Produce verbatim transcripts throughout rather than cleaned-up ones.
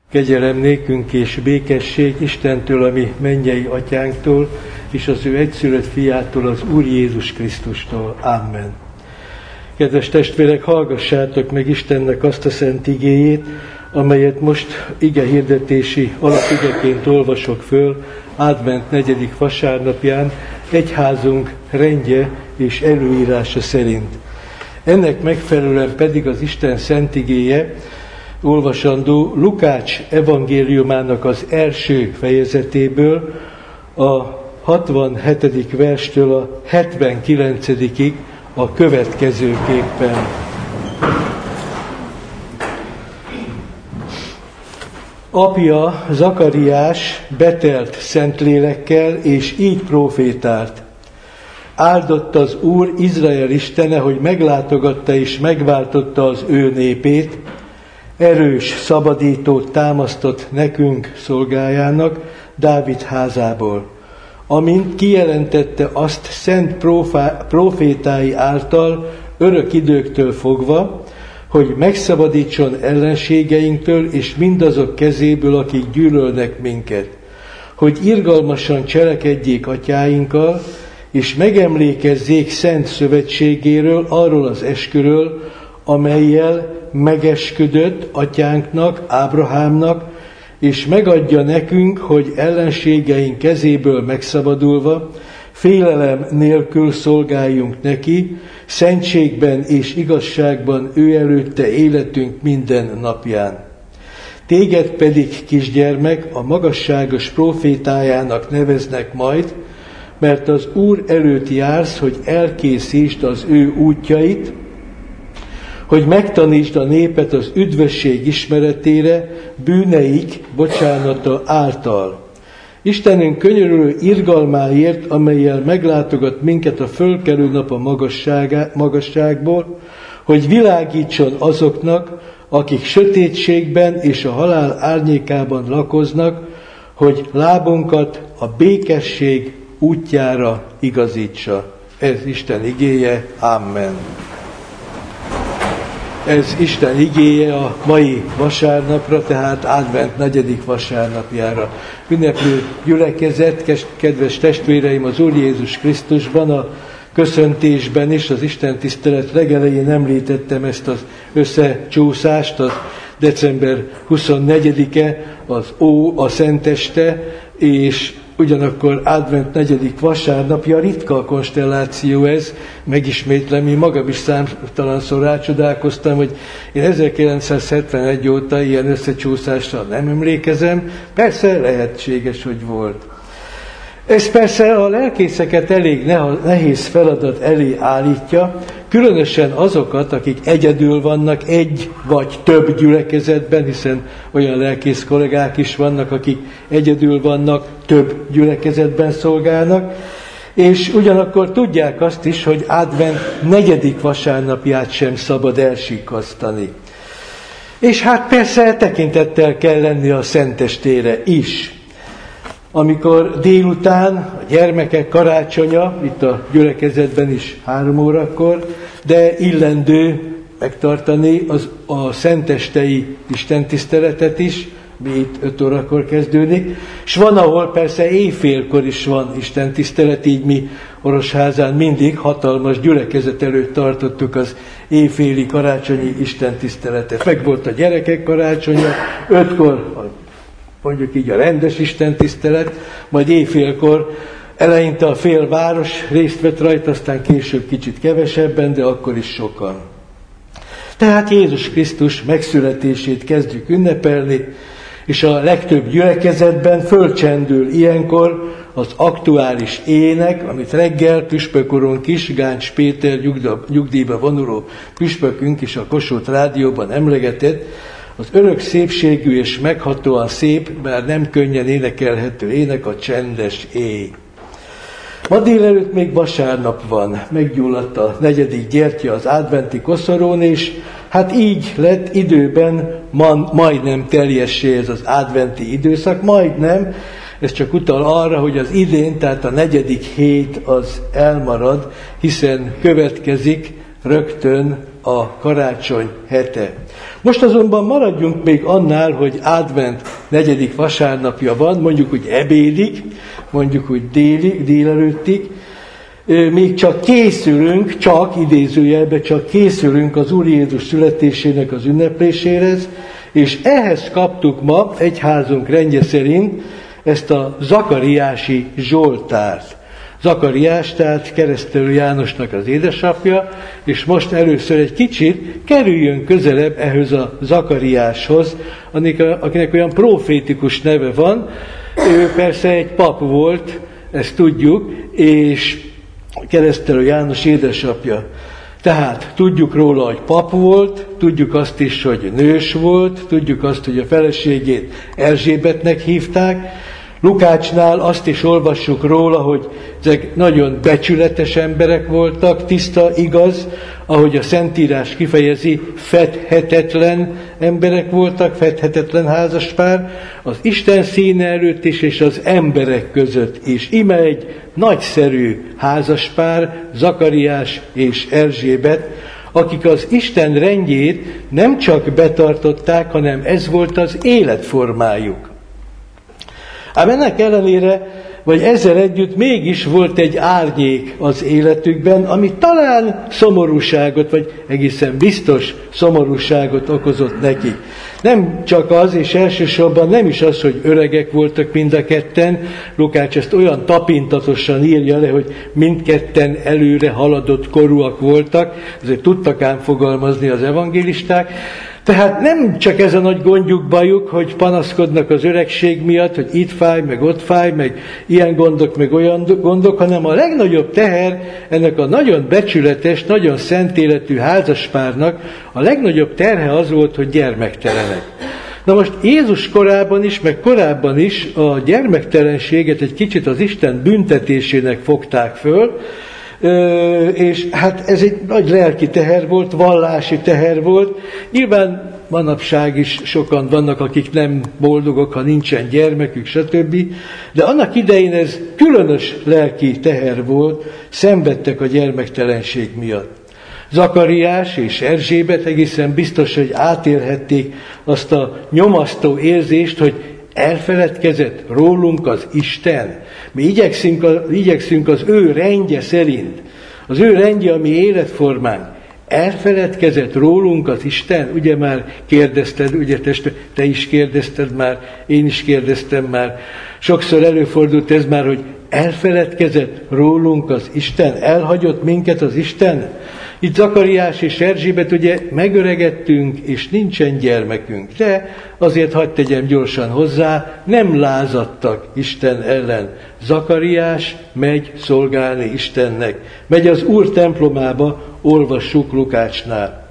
Kegyelem nékünk és békesség Istentől, a mi mennyei atyánktól, és az ő egyszülött fiától, az Úr Jézus Krisztustól. Amen. Kedves testvérek, hallgassátok meg Istennek azt a szent igéjét, amelyet most igehirdetési alapigeként olvasok föl advent negyedik vasárnapján, egyházunk rendje és előírása szerint. Ennek megfelelően pedig az Isten szent igéje olvasandó Lukács evangéliumának az első fejezetéből, a hatvanhetedik verstől a hetvenkilencedikig a következőképpen. Apja Zakariás betelt Szentlélekkel, és így profétált. Áldott az Úr, Izrael istene, hogy meglátogatta és megváltotta az ő népét, erős szabadítót támasztott nekünk szolgájának Dávid házából, amint kijelentette azt szent profá, profétái által örök időktől fogva, hogy megszabadítson ellenségeinktől és mindazok kezéből, akik gyűlölnek minket, hogy irgalmasan cselekedjék atyáinkkal, és megemlékezzék szent szövetségéről, arról az esküről, amellyel megesküdött atyánknak, Ábrahámnak, és megadja nekünk, hogy ellenségeink kezéből megszabadulva, félelem nélkül szolgáljunk neki, szentségben és igazságban ő előtte életünk minden napján. Téged pedig, kisgyermek, a magasságos profétájának neveznek majd, mert az Úr előtt jársz, hogy elkészítsd az ő útjait, hogy megtanítsd a népet az üdvösség ismeretére, bűneik bocsánata által. Istenünk könyörülő irgalmáért, amellyel meglátogat minket a fölkelő nap a magasságból, hogy világítson azoknak, akik sötétségben és a halál árnyékában lakoznak, hogy lábunkat a békesség útjára igazítsa. Ez Isten igéje. Amen. Ez Isten igéje a mai vasárnapra, tehát advent negyedik vasárnapjára. Ünneplő gyülekezet, kedves testvéreim, az Úr Jézus Krisztusban, a köszöntésben is, az Isten tisztelet legelején említettem ezt az összecsúszást, az december huszonnegyedike, az Ó, a Szenteste, és ugyanakkor advent negyedik vasárnapja, ritka a konstelláció ez, megismétlem, én magam is számtalanszor rácsodálkoztam, hogy én ezerkilencszázhetvenegy óta ilyen összecsúszásra nem emlékezem, persze lehetséges, hogy volt. Ez persze a lelkészeket elég nehéz feladat elé állítja, különösen azokat, akik egyedül vannak egy vagy több gyülekezetben, hiszen olyan lelkész kollégák is vannak, akik egyedül vannak, több gyülekezetben szolgálnak, és ugyanakkor tudják azt is, hogy advent negyedik vasárnapját sem szabad elsikasztani. És hát persze tekintettel kell lenni a Szentestére is. Amikor délután a gyermekek karácsonya, itt a gyülekezetben is három órakor, de illendő megtartani az, a szentestei istentiszteletet is, mi itt öt órakor kezdődik, és van, ahol persze éjfélkor is van istentisztelet, így mi Orosházán mindig hatalmas gyülekezet előtt tartottuk az éjféli karácsonyi istentiszteletet. Meg volt a gyerekek karácsonya, ötkor mondjuk így a rendes istentisztelet, majd éjfélkor eleinte a fél város részt vett rajta, aztán később kicsit kevesebben, de akkor is sokan. Tehát Jézus Krisztus megszületését kezdjük ünnepelni, és a legtöbb gyülekezetben fölcsendül ilyenkor az aktuális ének, amit reggel püspökorunk is, Gáncs Péter nyugdíjba vonuló püspökünk is a Kossuth Rádióban emlegetett, az örök szépségű és meghatóan szép, bár nem könnyen énekelhető ének, a csendes éj. Ma délelőtt még vasárnap van, meggyulladt a negyedik gyertya az adventi koszorón, és hát így lett időben man, majdnem teljessé ez az adventi időszak, majdnem, ez csak utal arra, hogy az idén, tehát a negyedik hét az elmarad, hiszen következik rögtön a karácsony hete. Most azonban maradjunk még annál, hogy advent negyedik vasárnapja van, mondjuk úgy ebédig, mondjuk úgy délig, délelőttig, még csak készülünk, csak idézőjelben csak készülünk az Úr Jézus születésének az ünnepléséhez, és ehhez kaptuk ma egyházunk rendje szerint ezt a zakariási zsoltárt. Zakariás, tehát Keresztelő Jánosnak az édesapja, és most először egy kicsit kerüljön közelebb ehhez a Zakariáshoz, akinek olyan profétikus neve van. Ő persze egy pap volt, ezt tudjuk, és Keresztelő János édesapja. Tehát tudjuk róla, hogy pap volt, tudjuk azt is, hogy nős volt, tudjuk azt, hogy a feleségét Erzsébetnek hívták. Lukácsnál azt is olvassuk róla, hogy ezek nagyon becsületes emberek voltak, tiszta, igaz, ahogy a Szentírás kifejezi, fedhetetlen emberek voltak, fedhetetlen házaspár, az Isten színe előtt is, és az emberek között is. Ime egy nagyszerű házaspár, Zakariás és Erzsébet, akik az Isten rendjét nem csak betartották, hanem ez volt az életformájuk. Ám ennek ellenére, vagy ezzel együtt mégis volt egy árnyék az életükben, ami talán szomorúságot, vagy egészen biztos szomorúságot okozott nekik. Nem csak az, és elsősorban nem is az, hogy öregek voltak mind a ketten, Lukács ezt olyan tapintatosan írja le, hogy mindketten előre haladott korúak voltak, ezért tudtak ám fogalmazni az evangélisták. Tehát nem csak ez a nagy gondjuk, bajuk, hogy panaszkodnak az öregség miatt, hogy itt fáj, meg ott fáj, meg ilyen gondok, meg olyan gondok, hanem a legnagyobb teher ennek a nagyon becsületes, nagyon szent életű házaspárnak, a legnagyobb terhe az volt, hogy gyermektelenek. Na most Jézus korában is, meg korábban is a gyermektelenséget egy kicsit az Isten büntetésének fogták föl, Ö, és hát ez egy nagy lelki teher volt, vallási teher volt. Nyilván manapság is sokan vannak, akik nem boldogok, ha nincsen gyermekük, stb. De annak idején ez különös lelki teher volt, szenvedtek a gyermektelenség miatt. Zakariás és Erzsébet egészen biztos, hogy átélhették azt a nyomasztó érzést, hogy elfeledkezett rólunk az Isten. Mi igyekszünk, a, igyekszünk az ő rendje szerint, az ő rendje, ami életformánk. Elfeledkezett rólunk az Isten? Ugye már kérdezted, ugye te, te is kérdezted már, én is kérdeztem már. Sokszor előfordult ez már, hogy elfeledkezett rólunk az Isten? Elhagyott minket az Isten? Itt Zakariás és Erzsébet, ugye megöregettünk, és nincsen gyermekünk. De azért hadd tegyem gyorsan hozzá, nem lázadtak Isten ellen. Zakariás megy szolgálni Istennek. Megy az Úr templomába, olvassuk Lukácsnál.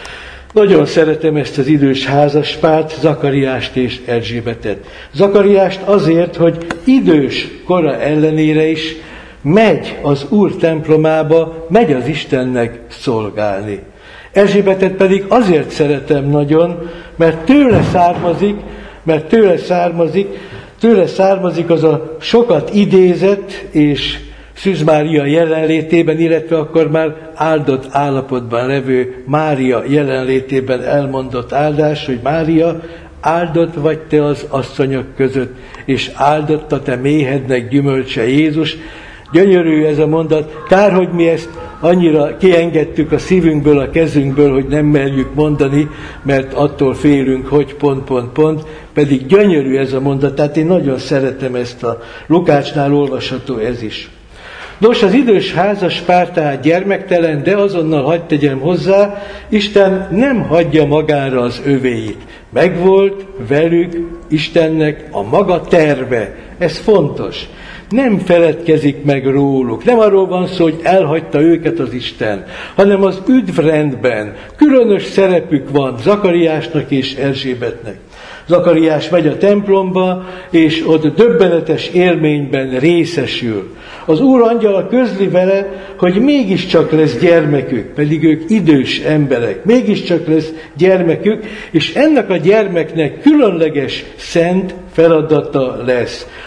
Nagyon szeretem ezt az idős házaspárt, Zakariást és Erzsébetet. Zakariást azért, hogy idős kora ellenére is megy az Úr templomába, megy az Istennek szolgálni. Erzsébetet pedig azért szeretem nagyon, mert tőle származik, mert tőle származik, tőle származik az a sokat idézett és Szűz Mária jelenlétében, illetve akkor már áldott állapotban levő Mária jelenlétében elmondott áldás, hogy Mária, áldott vagy te az asszonyok között, és áldott a te méhednek gyümölcse Jézus. Gyönyörű ez a mondat, kár, hogy mi ezt annyira kiengedtük a szívünkből, a kezünkből, hogy nem merjük mondani, mert attól félünk, hogy pont, pont, pont, pedig gyönyörű ez a mondat, tehát én nagyon szeretem ezt a Lukácsnál olvasható ez is. Nos, az idős házaspár tehát gyermektelen, de azonnal hadd tegyem hozzá, Isten nem hagyja magára az övéit. Megvolt velük Istennek a maga terve. Ez fontos. Nem feledkezik meg róluk. Nem arról van szó, hogy elhagyta őket az Isten, hanem az üdvrendben különös szerepük van Zakariásnak és Erzsébetnek. Zakariás megy a templomba, és ott döbbenetes élményben részesül. Az Úr angyala közli vele, hogy mégiscsak lesz gyermekük, pedig ők idős emberek, mégiscsak lesz gyermekük, és ennek a gyermeknek különleges szent feladata lesz.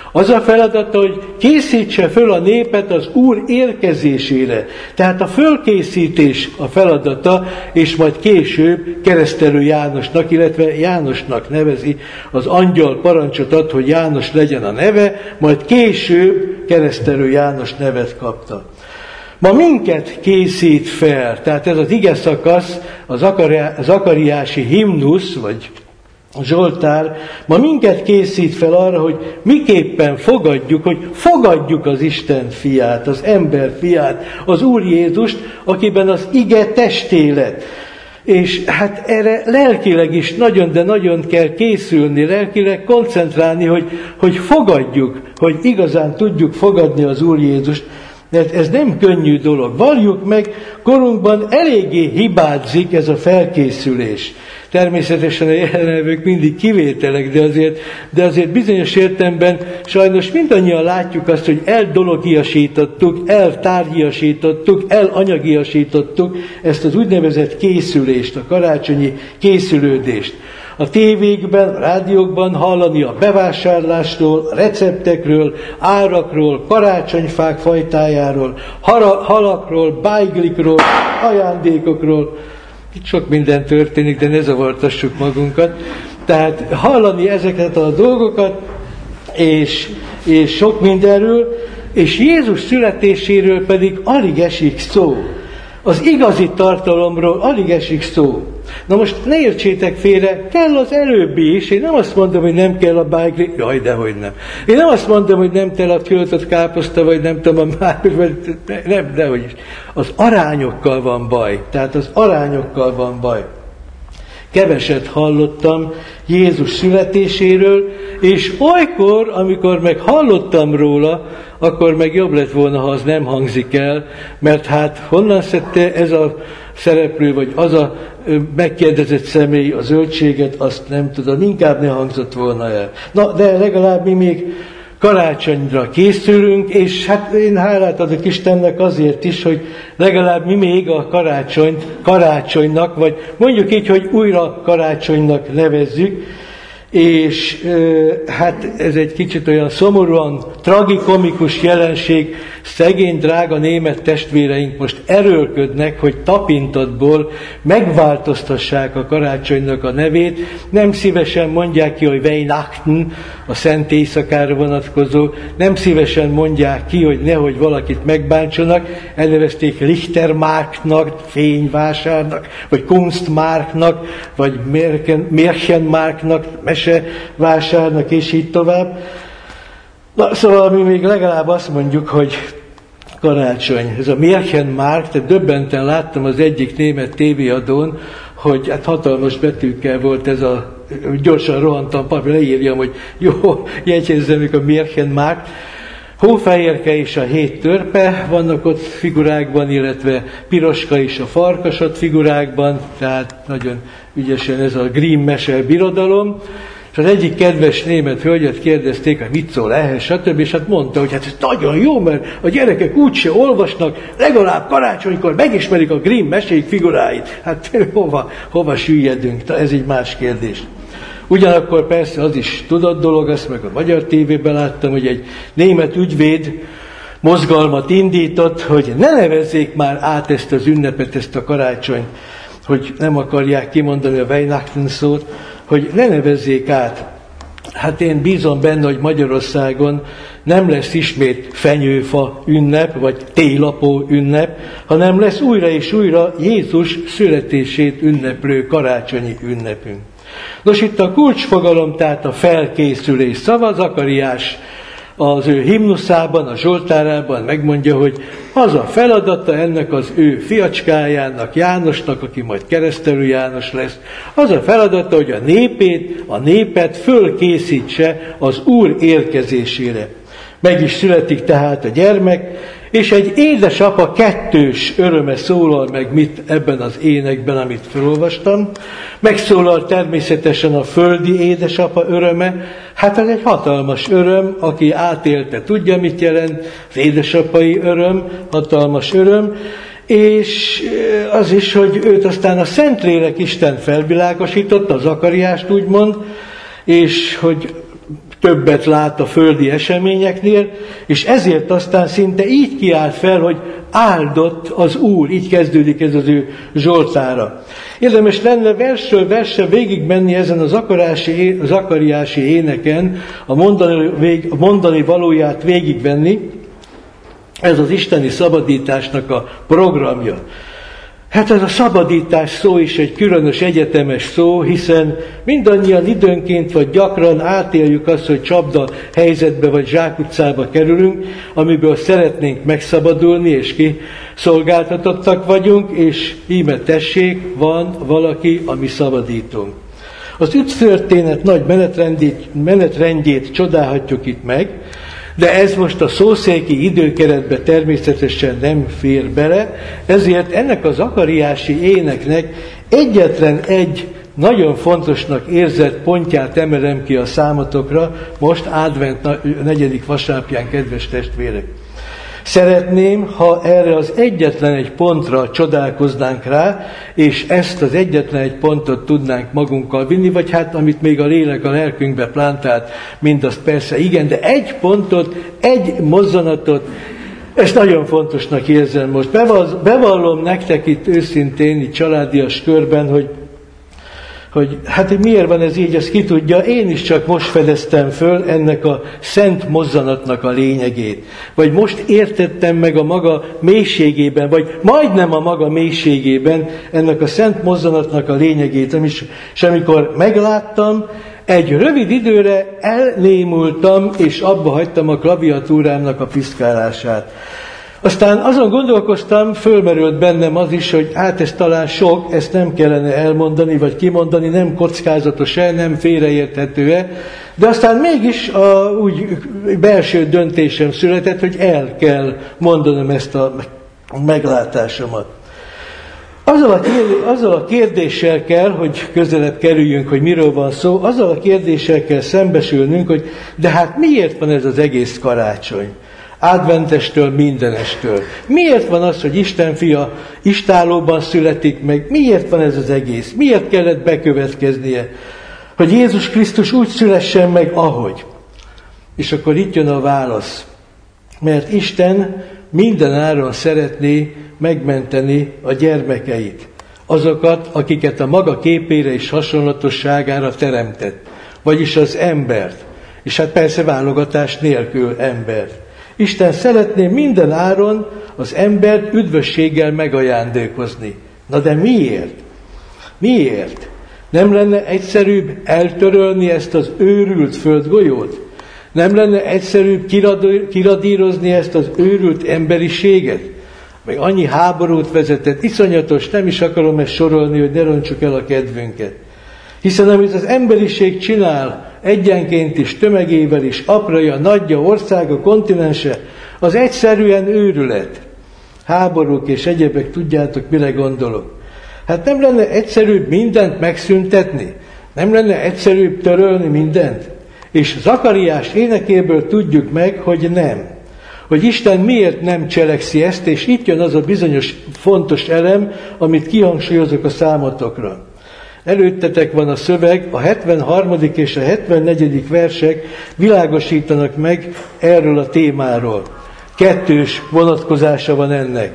Az a feladata, hogy készítse föl a népet az Úr érkezésére. Tehát a fölkészítés a feladata, és majd később Keresztelő Jánosnak, illetve Jánosnak nevezi, az angyal parancsot ad, hogy János legyen a neve, majd később Keresztelő János nevet kapta. Ma minket készít fel, tehát ez az ige szakasz, az zakariási himnusz, vagy a Zsoltár, ma minket készít fel arra, hogy miképpen fogadjuk, hogy fogadjuk az Isten fiát, az ember fiát, az Úr Jézust, akiben az ige testélet. És hát erre lelkileg is nagyon, de nagyon kell készülni, lelkileg koncentrálni, hogy, hogy fogadjuk, hogy igazán tudjuk fogadni az Úr Jézust, mert ez nem könnyű dolog. Valljuk meg, korunkban eléggé hibázik ez a felkészülés. Természetesen a jelenlevők mindig kivételek, de azért, de azért bizonyos értelemben sajnos mindannyian látjuk azt, hogy eldologiasítottuk, eltárgyiasítottuk, elanyagiasítottuk ezt az úgynevezett készülést, a karácsonyi készülődést. A tévékben, a rádiókban hallani a bevásárlásról, receptekről, árakról, karácsonyfák fajtájáról, halakról, bájglikról, ajándékokról. Itt sok minden történik, de ne zavartassuk magunkat. Tehát hallani ezeket a dolgokat, és, és sok mindenről, és Jézus születéséről pedig alig esik szó. Az igazi tartalomról alig esik szó. Na most ne értsétek félre, kell az előbbi is. Én nem azt mondom, hogy nem kell a bájgli, jaj, dehogy nem. Én nem azt mondom, hogy nem kell a költött káposzta, vagy nem tudom, a máj, vagy nem, dehogy is. Az arányokkal van baj. Tehát az arányokkal van baj. Keveset hallottam Jézus születéséről, és olykor, amikor meg hallottam róla, akkor meg jobb lett volna, ha az nem hangzik el, mert hát honnan szedte ez a szereplő, vagy az a megkérdezett személy a zöldséget, azt nem tudom, inkább ne hangzott volna el. Na, de legalább mi még karácsonyra készülünk, és hát én hálát adok Istennek azért is, hogy legalább mi még a karácsonyt karácsonynak, vagy mondjuk így, hogy újra karácsonynak nevezzük, és hát ez egy kicsit olyan szomorúan tragikomikus jelenség, szegény, drága német testvéreink most erőlködnek, hogy tapintatból megváltoztassák a karácsonynak a nevét, nem szívesen mondják ki, hogy Weihnachten, a szent éjszakára vonatkozó, nem szívesen mondják ki, hogy nehogy valakit megbántsanak, elnevezték Lichtermarktnak, fényvásárnak, vagy Kunstmarktnak, vagy Märchenmarktnak, mesevásárnak, és így tovább. Na, szóval mi még legalább azt mondjuk, hogy karácsony. Ez a Märchenmarkt, tehát döbbenten láttam az egyik német tévéadón, hogy hát hatalmas betűkkel volt ez a, gyorsan rohantam, papír, leírjam, hogy jó, jegyezzem a Märchenmarkt. Hófehérke és a hét törpe vannak ott figurákban, illetve piroska és a farkasot figurákban, tehát nagyon ügyesen ez a Grimm mese birodalom. És az egyik kedves német hölgyet kérdezték, hogy mit szól ehhez, stb. És hát mondta, hogy hát ez nagyon jó, mert a gyerekek úgyse olvasnak, legalább karácsonykor megismerik a Grimm mesék figuráit. Hát hova, hova süllyedünk? Ez egy más kérdés. Ugyanakkor persze az is tudott dolog, azt meg a magyar tévében láttam, hogy egy német ügyvéd mozgalmat indított, hogy ne nevezzék már át ezt az ünnepet, ezt a karácsonyt, hogy nem akarják kimondani a Weihnachten szót, hogy ne nevezzék át. Hát én bízom benne, hogy Magyarországon nem lesz ismét fenyőfa ünnep, vagy télapó ünnep, hanem lesz újra és újra Jézus születését ünneplő karácsonyi ünnepünk. Nos, itt a kulcsfogalom, tehát a felkészülés szava, Zakariás az ő himnuszában, a Zsoltárában megmondja, hogy az a feladata ennek az ő fiacskájának, Jánosnak, aki majd Keresztelő János lesz, az a feladata, hogy a népét, a népet fölkészítse az Úr érkezésére. Meg is születik tehát a gyermek, és egy édesapa kettős öröme szólal meg mit ebben az énekben, amit felolvastam. Megszólal természetesen a földi édesapa öröme. Hát ez egy hatalmas öröm, aki átélte, tudja, mit jelent az édesapai öröm, hatalmas öröm. És az is, hogy őt aztán a Szentlélek Isten felvilágosította, a Zakariást úgymond, és hogy többet lát a földi eseményeknél, és ezért aztán szinte így kiállt fel, hogy áldott az Úr, így kezdődik ez az ő zsoltára. Érdemes lenne versről versre végigmenni ezen az akarási, zakariási éneken, a mondani, vég, a mondani valóját végigvenni, ez az isteni szabadításnak a programja. Hát ez a szabadítás szó is egy különös egyetemes szó, hiszen mindannyian időnként vagy gyakran átéljük azt, hogy csapda helyzetbe vagy zsákutcába kerülünk, amiből szeretnénk megszabadulni, és kiszolgáltatottak vagyunk, és íme tessék, van valaki, ami szabadítunk. Az üdvtörténet nagy menetrendjét, menetrendjét csodálhatjuk itt meg, de ez most a szószéki időkeretbe természetesen nem fér bele, ezért ennek a zakariási éneknek egyetlen egy nagyon fontosnak érzett pontját emelem ki a számotokra, most advent negyedik vasárnapján, kedves testvérek. Szeretném, ha erre az egyetlen egy pontra csodálkoznánk rá, és ezt az egyetlen egy pontot tudnánk magunkkal vinni, vagy hát amit még a lélek a lelkünkbe plántált, mindazt persze igen, de egy pontot, egy mozzanatot, ezt nagyon fontosnak érzem most. Bevallom nektek itt őszintén, itt családias körben, hogy hogy hát miért van ez így, ezt ki tudja, én is csak most fedeztem föl ennek a szent mozzanatnak a lényegét. Vagy most értettem meg a maga mélységében, vagy majdnem a maga mélységében ennek a szent mozzanatnak a lényegét. És amikor megláttam, egy rövid időre elnémultam, és abba hagytam a klaviatúrámnak a piszkálását. Aztán azon gondolkoztam, fölmerült bennem az is, hogy hát ez talán sok, ezt nem kellene elmondani, vagy kimondani, nem kockázatos-e, nem félreérthető-e, de aztán mégis a, úgy belső döntésem született, hogy el kell mondanom ezt a meglátásomat. Azzal a, kérdés, azzal a kérdéssel kell, hogy közelebb kerüljünk, hogy miről van szó, azzal a kérdéssel kell szembesülnünk, hogy de hát miért van ez az egész karácsony? Adventestől, mindenestől. Miért van az, hogy Isten fia istállóban születik meg? Miért van ez az egész? Miért kellett bekövetkeznie? Hogy Jézus Krisztus úgy szülessen meg, ahogy. És akkor itt jön a válasz. Mert Isten minden áron szeretné megmenteni a gyermekeit. Azokat, akiket a maga képére és hasonlatosságára teremtett. Vagyis az embert. És hát persze válogatás nélkül embert. Isten szeretné minden áron az embert üdvösséggel megajándékozni. Na de miért? Miért? Nem lenne egyszerűbb eltörölni ezt az őrült földgolyót? Nem lenne egyszerűbb kiradírozni ezt az őrült emberiséget? Meg annyi háborút vezetett, iszonyatos, nem is akarom ezt sorolni, hogy ne rontsuk el a kedvünket. Hiszen amit az emberiség csinál, egyenként is, tömegével is, apraja, nagyja, országa, kontinense, az egyszerűen őrület. Háborúk és egyebek, tudjátok, mire gondolok. Hát nem lenne egyszerűbb mindent megszüntetni? Nem lenne egyszerűbb törölni mindent? És Zakariás énekéből tudjuk meg, hogy nem. Hogy Isten miért nem cselekszi ezt, és itt jön az a bizonyos fontos elem, amit kihangsúlyozok a számotokra. Előttetek van a szöveg, a hetvenharmadik és a hetvennegyedik versek világosítanak meg erről a témáról. Kettős vonatkozása van ennek.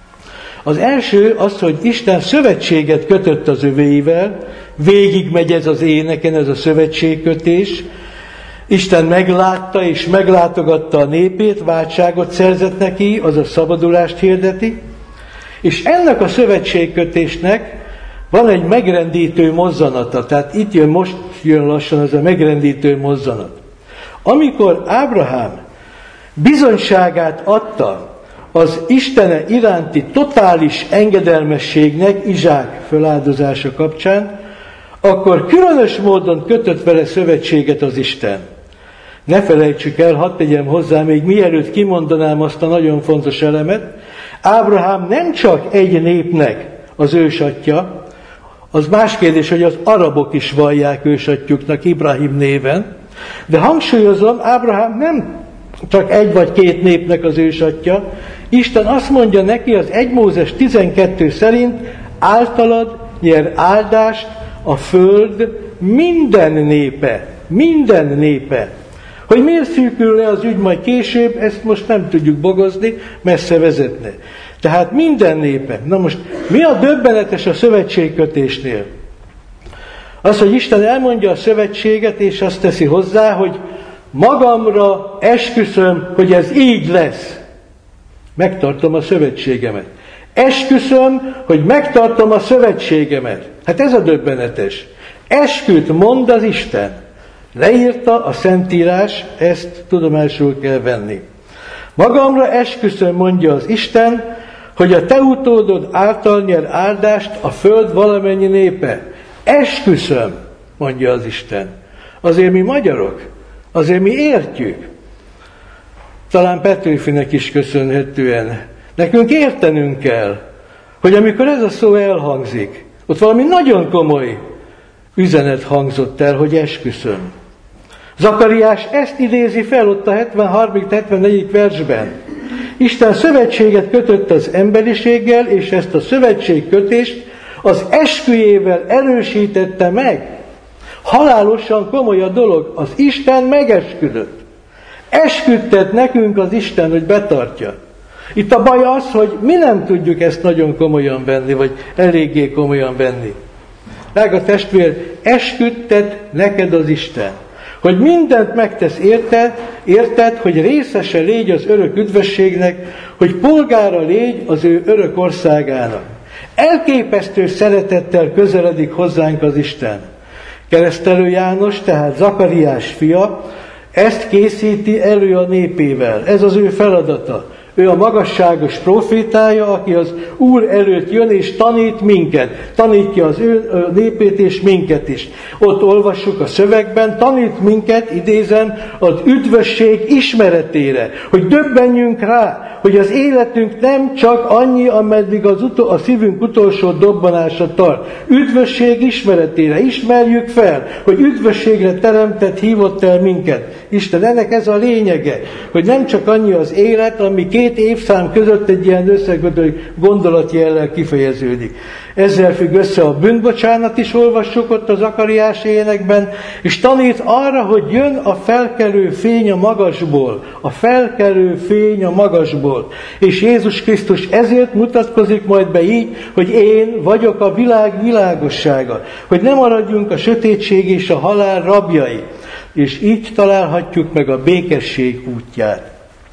Az első az, hogy Isten szövetséget kötött az övéivel, végigmegy ez az éneken, ez a szövetségkötés. Isten meglátta és meglátogatta a népét, váltságot szerzett neki, azaz szabadulást hirdeti, és ennek a szövetségkötésnek van egy megrendítő mozzanata, tehát itt jön, most jön lassan ez a megrendítő mozzanat. Amikor Ábrahám bizonyságát adta az Istene iránti totális engedelmességnek Izsák föláldozása kapcsán, akkor különös módon kötött vele szövetséget az Isten. Ne felejtsük el, hadd tegyem hozzá, még mielőtt kimondanám azt a nagyon fontos elemet, Ábrahám nem csak egy népnek az ősatja, az más kérdés, hogy az arabok is vallják ősatjuknak Ibrahim néven, de hangsúlyozom, Ábrahám nem csak egy vagy két népnek az ősatja, Isten azt mondja neki az egy Mózes tizenkettő szerint, általad nyer áldást a föld minden népe. minden népe. Hogy miért szűkül le az ügy majd később, ezt most nem tudjuk bogozni, messze vezetne. Tehát minden népe. Na most, mi a döbbenetes a szövetségkötésnél? Az, hogy Isten elmondja a szövetséget, és azt teszi hozzá, hogy magamra esküszöm, hogy ez így lesz. Megtartom a szövetségemet. Esküszöm, hogy megtartom a szövetségemet. Hát ez a döbbenetes. Esküt mond az Isten. Leírta a Szentírás, ezt tudomásul kell venni. Magamra esküszöm, mondja az Isten, hogy a te utódod által nyer áldást a föld valamennyi népe. Esküszöm, mondja az Isten. Azért mi magyarok, azért mi értjük. Talán Petőfinek is köszönhetően. Nekünk értenünk kell, hogy amikor ez a szó elhangzik, ott valami nagyon komoly üzenet hangzott el, hogy esküszöm. Zakariás ezt idézi fel ott a hetvenharmadik hetvennegyedik versben. Isten szövetséget kötött az emberiséggel, és ezt a szövetségkötést az esküjével erősítette meg. Halálosan komoly a dolog. Az Isten megesküdött. Esküdtet nekünk az Isten, hogy betartja. Itt a baj az, hogy mi nem tudjuk ezt nagyon komolyan venni, vagy eléggé komolyan venni. Drága testvér, esküdtet neked az Isten, hogy mindent megtesz érted, érted, hogy részese légy az örök üdvösségnek, hogy polgára légy az ő örök országának. Elképesztő szeretettel közeledik hozzánk az Isten. Keresztelő János, tehát Zakariás fia, ezt készíti elő a népével. Ez az ő feladata. Ő a magasságos profétája, aki az Úr előtt jön és tanít minket. Tanítja az ő népét és minket is. Ott olvassuk a szövegben, tanít minket, idézem, az üdvösség ismeretére. Hogy döbbenjünk rá, hogy az életünk nem csak annyi, ameddig az utol, a szívünk utolsó dobbanása tart. Üdvösség ismeretére. Ismerjük fel, hogy üdvösségre teremtett, hívott el minket. Isten, ennek ez a lényege, hogy nem csak annyi az élet, ami két évszám között egy ilyen összekötő gondolatjellel kifejeződik. Ezzel függ össze a bűnbocsánat is, olvassuk ott az Zakariás énekben, és tanít arra, hogy jön a felkelő fény a magasból. A felkelő fény a magasból. És Jézus Krisztus ezért mutatkozik majd be így, hogy én vagyok a világ világossága. Hogy ne maradjunk a sötétség és a halál rabjai. És így találhatjuk meg a békesség útját.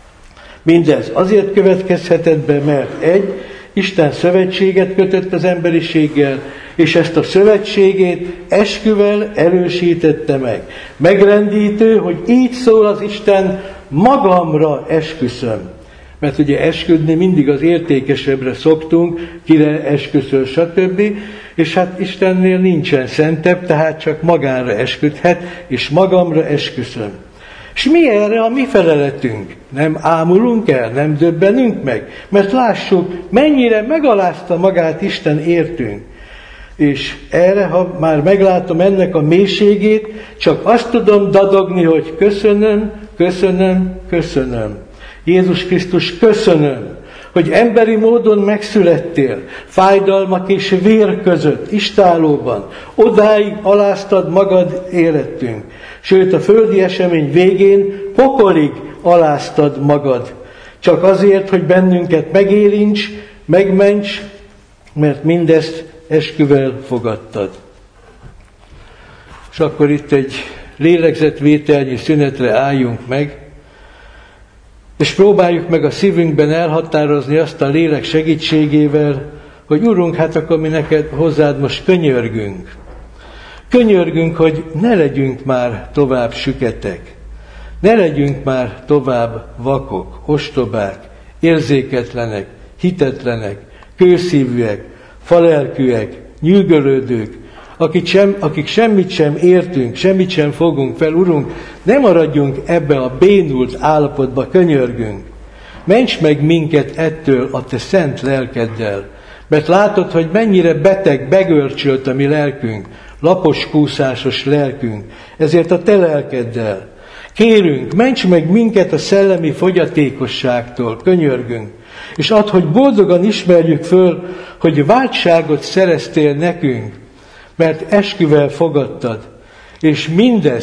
Mindez azért következhetett be, mert egy, Isten szövetséget kötött az emberiséggel, és ezt a szövetségét esküvel erősítette meg. Megrendítő, hogy így szól az Isten, magamra esküszöm. Mert ugye esküdni mindig az értékesebbre szoktunk, kire esküszöl, stb. És hát Istennél nincsen szentebb, tehát csak magánra esküdhet, és magamra esküszöm. És mi erre a mi feleletünk? Nem ámulunk el, nem döbbenünk meg? Mert lássuk, mennyire megalázta magát Isten értünk. És erre, ha már meglátom ennek a mélységét, csak azt tudom dadogni, hogy köszönöm, köszönöm, köszönöm. Jézus Krisztus, köszönöm, hogy emberi módon megszülettél, fájdalmak és vér között, istállóban, odáig aláztad magad életünk. Sőt, a földi esemény végén pokolig aláztad magad. Csak azért, hogy bennünket megérints, megments, mert mindezt esküvel fogadtad. És akkor itt egy lélegzetvételnyi szünetre álljunk meg, és próbáljuk meg a szívünkben elhatározni azt a lélek segítségével, hogy Urunk, hát akkor mi neked hozzád most könyörgünk. Könyörgünk, hogy ne legyünk már tovább süketek, ne legyünk már tovább vakok, ostobák, érzéketlenek, hitetlenek, kőszívűek, falelkűek, nyűgölődők, akik, sem, akik semmit sem értünk, semmit sem fogunk fel, Urunk, ne maradjunk ebbe a bénult állapotba, könyörgünk. Ments meg minket ettől a te szent lelkeddel, mert látod, hogy mennyire beteg, begörcsölt a mi lelkünk, lapos kúszásos lelkünk, ezért a te lelkeddel. Kérünk, ments meg minket a szellemi fogyatékosságtól, könyörgünk, és add, hogy boldogan ismerjük föl, hogy váltságot szereztél nekünk, mert esküvel fogadtad, és mindezt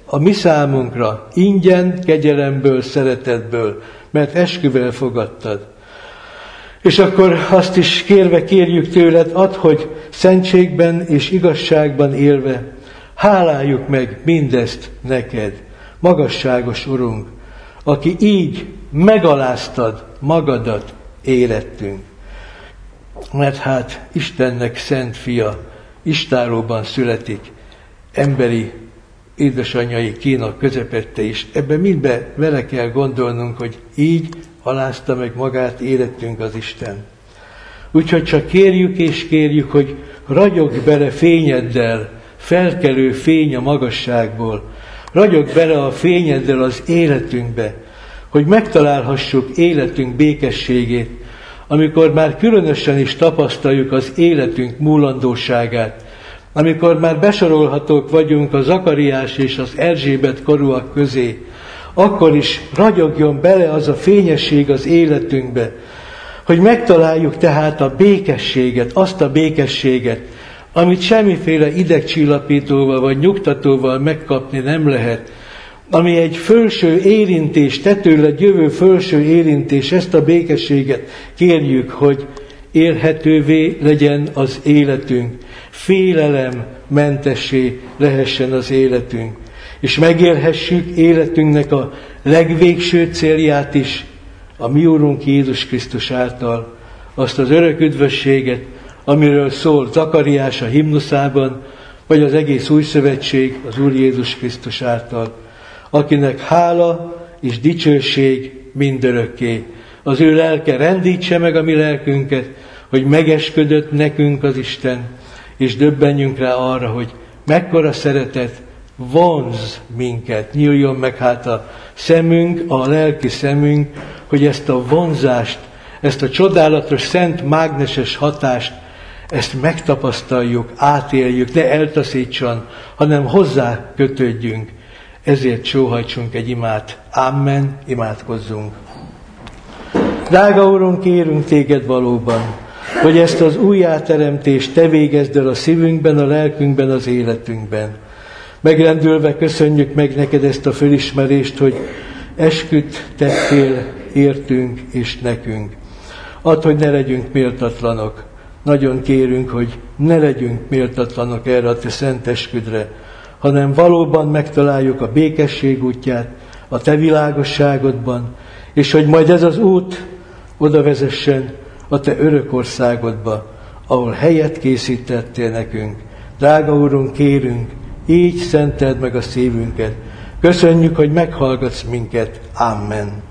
a mi számunkra ingyen, kegyelemből, szeretetből, mert esküvel fogadtad. És akkor azt is kérve kérjük tőled, add, hogy szentségben és igazságban élve háláljuk meg mindezt neked, magasságos Urunk, aki így megaláztad magadat érettünk. Mert hát Istennek szent fia istállóban születik, emberi édesanyjai kínak közepette is. Ebben mindbe vele kell gondolnunk, hogy így alázta meg magát érettünk az Isten. Úgyhogy csak kérjük és kérjük, hogy ragyogj bele fényeddel, felkelő fény a magasságból, ragyogj bele a fényeddel az életünkbe, hogy megtalálhassuk életünk békességét, amikor már különösen is tapasztaljuk az életünk múlandóságát, amikor már besorolhatók vagyunk a Zakariás és az Erzsébet korúak közé, akkor is ragyogjon bele az a fényesség az életünkbe, hogy megtaláljuk tehát a békességet, azt a békességet, amit semmiféle idegcsillapítóval vagy nyugtatóval megkapni nem lehet, ami egy fölső érintés, tetőled jövő fölső érintés, ezt a békességet kérjük, hogy élhetővé legyen az életünk, félelemmentessé lehessen az életünk, és megélhessük életünknek a legvégső célját is, a mi Úrunk Jézus Krisztus által, azt az örök üdvösséget, amiről szól Zakariás a himnuszában, vagy az egész új szövetség az Úr Jézus Krisztus által, akinek hála és dicsőség mindörökké. Az ő lelke rendítse meg a mi lelkünket, hogy megesküdött nekünk az Isten, és döbbenjünk rá arra, hogy mekkora szeretet vonz minket. Nyíljon meg hát a szemünk, a lelki szemünk, hogy ezt a vonzást, ezt a csodálatos, szent, mágneses hatást, ezt megtapasztaljuk, átéljük, ne eltaszítson, hanem hozzá kötődjünk. Ezért sóhajtsunk egy imát. Amen, imádkozzunk. Drága Úrunk, kérünk téged valóban, hogy ezt az újjáteremtést te végezd el a szívünkben, a lelkünkben, az életünkben. Megrendülve köszönjük meg neked ezt a fölismerést, hogy esküt tettél értünk és nekünk. Add, hogy ne legyünk méltatlanok. Nagyon kérünk, hogy ne legyünk méltatlanok erre a te szent esküdre, hanem valóban megtaláljuk a békesség útját a te világosságodban, és hogy majd ez az út oda vezessen a te örök országodba, ahol helyet készítettél nekünk. Drága Úrunk, kérünk, így szenteld meg a szívünket. Köszönjük, hogy meghallgatsz minket. Amen.